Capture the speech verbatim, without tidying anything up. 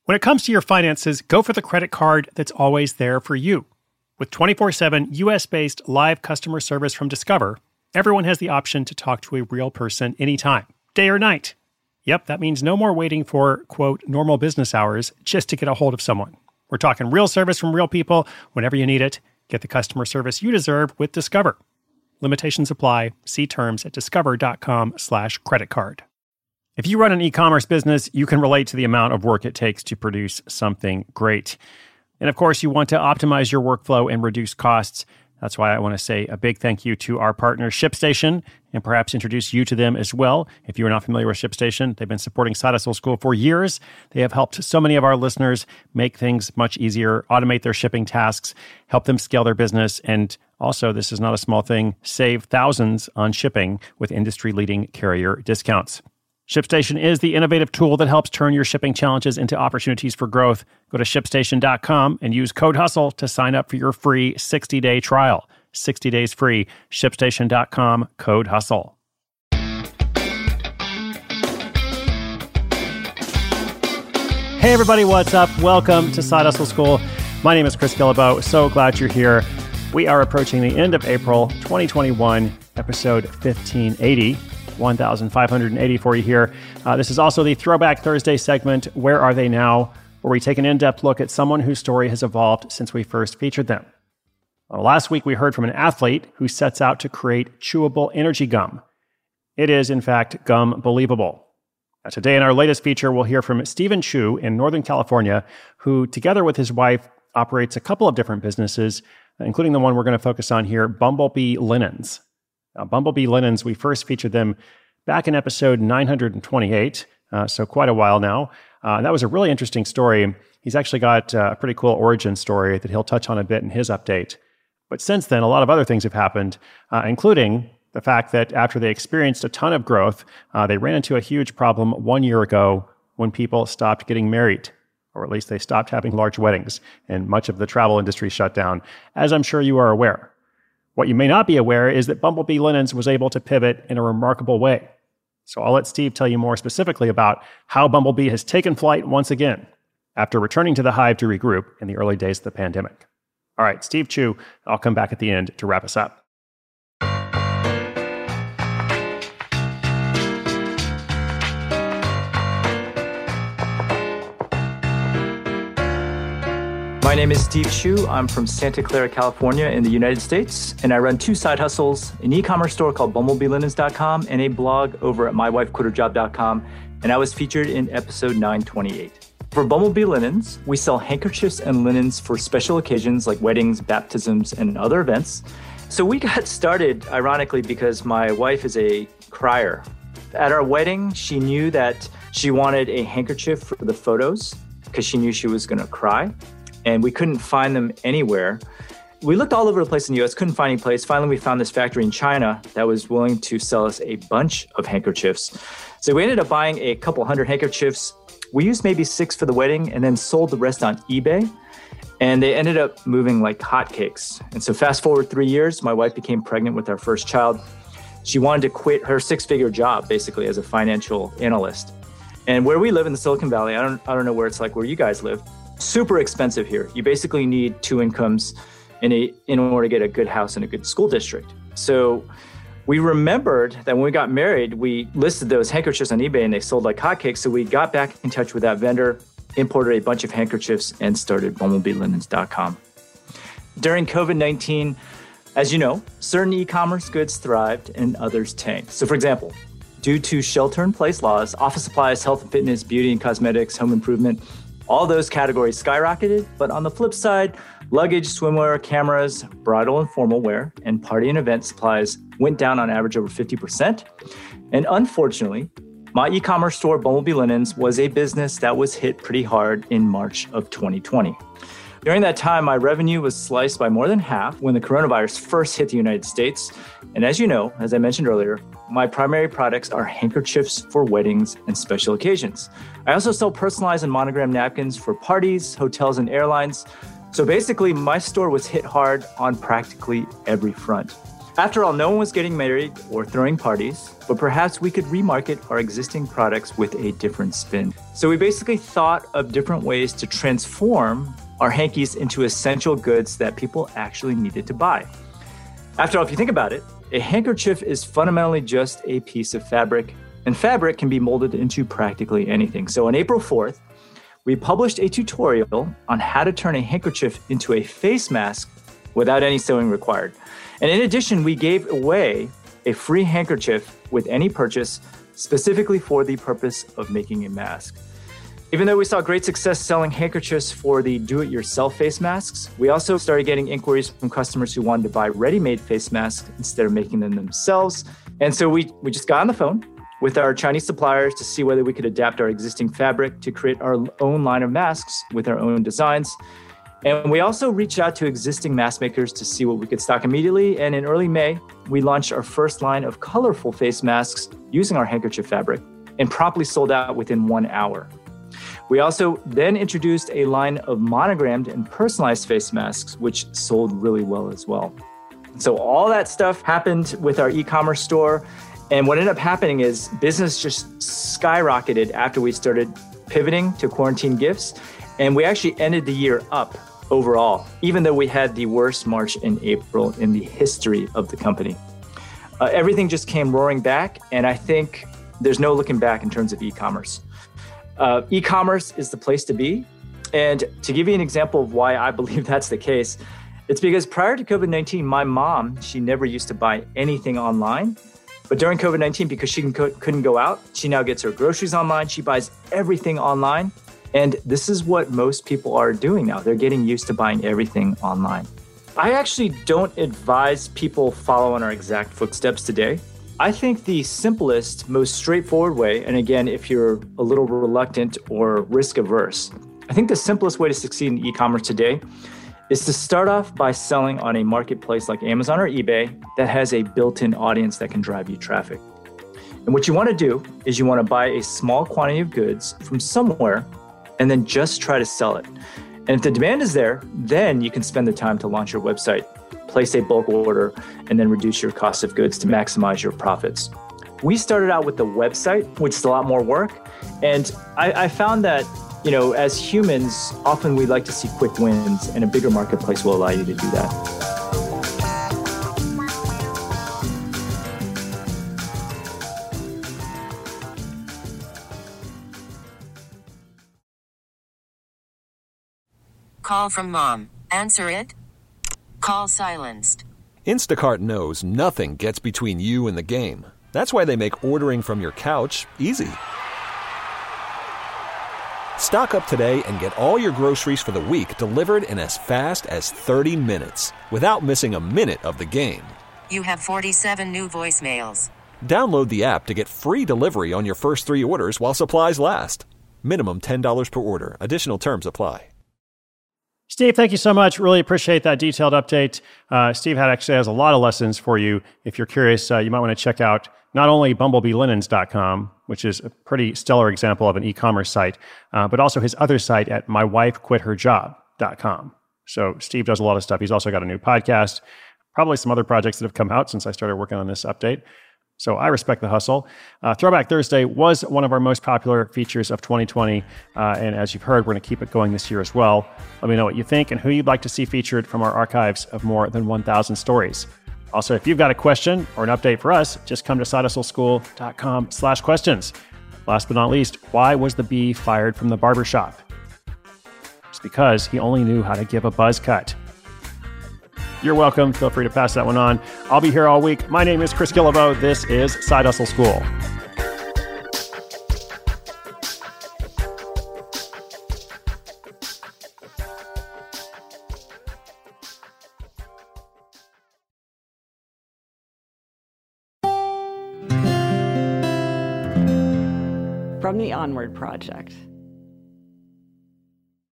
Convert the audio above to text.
When it comes to your finances, go for the credit card that's always there for you. With twenty-four seven U S-based live customer service from Discover, everyone has the option to talk to a real person anytime, day or night. Yep, that means no more waiting for, quote, normal business hours just to get a hold of someone. We're talking real service from real people whenever you need it. Get the customer service you deserve with Discover. Limitations apply. See terms at discover.com slash credit card. If you run an e-commerce business, you can relate to the amount of work it takes to produce something great. And of course, you want to optimize your workflow and reduce costs. That's why I want to say a big thank you to our partner, ShipStation, and perhaps introduce you to them as well. If you are not familiar with ShipStation, they've been supporting Side Hustle School for years. They have helped so many of our listeners make things much easier, automate their shipping tasks, help them scale their business, and also, this is not a small thing, save thousands on shipping with industry-leading carrier discounts. ShipStation is the innovative tool that helps turn your shipping challenges into opportunities for growth. Go to ship station dot com and use code HUSTLE to sign up for your free sixty-day trial. sixty days free. ship station dot com, code HUSTLE. Hey everybody, what's up? Welcome to Side Hustle School. My name is Chris Guillebeau. So glad you're here. We are approaching the end of April twenty twenty-one, episode fifteen eighty. one thousand five hundred eighty for you here. Uh, this is also the Throwback Thursday segment, Where Are They Now?, where we take an in-depth look at someone whose story has evolved since we first featured them. Well, last week, we heard from an athlete who sets out to create chewable energy gum. It is, in fact, gum believable. Now, today, in our latest feature, we'll hear from Stephen Chu in Northern California, who, together with his wife, operates a couple of different businesses, including the one we're going to focus on here, Bumblebee Linens. Now, Bumblebee Linens, we first featured them back in episode nine hundred twenty-eight, uh, so quite a while now. Uh, that was a really interesting story. He's actually got uh, a pretty cool origin story that he'll touch on a bit in his update. But since then, a lot of other things have happened, uh, including the fact that after they experienced a ton of growth, uh, they ran into a huge problem one year ago when people stopped getting married, or at least they stopped having large weddings, and much of the travel industry shut down, as I'm sure you are aware. What you may not be aware is that Bumblebee Linens was able to pivot in a remarkable way. So I'll let Steve tell you more specifically about how Bumblebee has taken flight once again after returning to the hive to regroup in the early days of the pandemic. All right, Steve Chu, I'll come back at the end to wrap us up. My name is Steve Chu. I'm from Santa Clara, California in the United States, and I run two side hustles, an e-commerce store called bumblebee linens dot com and a blog over at my wife quit her job dot com, and I was featured in episode nine twenty-eight. For Bumblebee Linens, we sell handkerchiefs and linens for special occasions like weddings, baptisms, and other events. So we got started, ironically, because my wife is a crier. At our wedding, she knew that she wanted a handkerchief for the photos because she knew she was going to cry. And we couldn't find them anywhere. We looked all over the place in the U S, couldn't find any place. Finally, we found this factory in China that was willing to sell us a bunch of handkerchiefs. So we ended up buying a couple hundred handkerchiefs. We used maybe six for the wedding and then sold the rest on eBay. And they ended up moving like hotcakes. And so fast forward three years, my wife became pregnant with our first child. She wanted to quit her six-figure job, basically, as a financial analyst. And where we live in the Silicon Valley, I don't, I don't know where it's like where you guys live, super expensive here. You basically need two incomes in a in order to get a good house in a good school district. So we remembered that when we got married, we listed those handkerchiefs on eBay and they sold like hotcakes. So we got back in touch with that vendor, imported a bunch of handkerchiefs, and started bumblebee linens dot com. During covid nineteen, as you know, certain e-commerce goods thrived and others tanked. So for example, due to shelter-in-place laws, office supplies, health and fitness, beauty and cosmetics, home improvement, all those categories skyrocketed, but on the flip side, luggage, swimwear, cameras, bridal and formal wear, and party and event supplies went down on average over fifty percent. And unfortunately, my e-commerce store, Bumblebee Linens, was a business that was hit pretty hard in March of twenty twenty. During that time, my revenue was sliced by more than half when the coronavirus first hit the United States. And as you know, as I mentioned earlier, my primary products are handkerchiefs for weddings and special occasions. I also sell personalized and monogram napkins for parties, hotels, and airlines. So basically, my store was hit hard on practically every front. After all, no one was getting married or throwing parties, but perhaps we could remarket our existing products with a different spin. So we basically thought of different ways to transform our hankies into essential goods that people actually needed to buy. After all, if you think about it, a handkerchief is fundamentally just a piece of fabric, and fabric can be molded into practically anything. So on April fourth, we published a tutorial on how to turn a handkerchief into a face mask without any sewing required. And in addition, we gave away a free handkerchief with any purchase specifically for the purpose of making a mask. Even though we saw great success selling handkerchiefs for the do-it-yourself face masks, we also started getting inquiries from customers who wanted to buy ready-made face masks instead of making them themselves. And so we, we just got on the phone with our Chinese suppliers to see whether we could adapt our existing fabric to create our own line of masks with our own designs. And we also reached out to existing mask makers to see what we could stock immediately. And in early May, we launched our first line of colorful face masks using our handkerchief fabric and promptly sold out within one hour. We also then introduced a line of monogrammed and personalized face masks, which sold really well as well. So all that stuff happened with our e-commerce store. And what ended up happening is business just skyrocketed after we started pivoting to quarantine gifts. And we actually ended the year up overall, even though we had the worst March and April in the history of the company. Uh, everything just came roaring back. And I think there's no looking back in terms of e-commerce. Uh, e-commerce is the place to be. And to give you an example of why I believe that's the case, it's because prior to COVID nineteen, my mom, she never used to buy anything online. But during COVID nineteen, because she couldn't go out, she now gets her groceries online. She buys everything online. And this is what most people are doing now. They're getting used to buying everything online. I actually don't advise people follow in our exact footsteps today. I think the simplest, most straightforward way, and again, if you're a little reluctant or risk averse, I think the simplest way to succeed in e-commerce today is to start off by selling on a marketplace like Amazon or eBay that has a built-in audience that can drive you traffic. And what you want to do is you want to buy a small quantity of goods from somewhere and then just try to sell it. And if the demand is there, then you can spend the time to launch your website, place a bulk order, and then reduce your cost of goods to maximize your profits. We started out with the website, which is a lot more work. And I, I found that, you know, as humans, often we like to see quick wins, and a bigger marketplace will allow you to do that. Call from mom. Answer it. Call silenced. Instacart knows nothing gets between you and the game. That's why they make ordering from your couch easy. Stock up today and get all your groceries for the week delivered in as fast as thirty minutes without missing a minute of the game. You have forty-seven new voicemails. Download the app to get free delivery on your first three orders while supplies last. Minimum ten dollars per order. Additional terms apply. Steve, thank you so much. Really appreciate that detailed update. Uh, Steve had actually has a lot of lessons for you. If you're curious, uh, you might want to check out not only bumblebee linens dot com, which is a pretty stellar example of an e-commerce site, uh, but also his other site at my wife quit her job dot com. So Steve does a lot of stuff. He's also got a new podcast, probably some other projects that have come out since I started working on this update. So I respect the hustle. Uh, Throwback Thursday was one of our most popular features of twenty twenty. Uh, and as you've heard, we're going to keep it going this year as well. Let me know what you think and who you'd like to see featured from our archives of more than one thousand stories. Also, if you've got a question or an update for us, just come to side hustle school dot com slash questions. Last but not least, why was the bee fired from the barbershop? It's because he only knew how to give a buzz cut. You're welcome. Feel free to pass that one on. I'll be here all week. My name is Chris Guillebeau. This is Side Hustle School. From the Onward Project.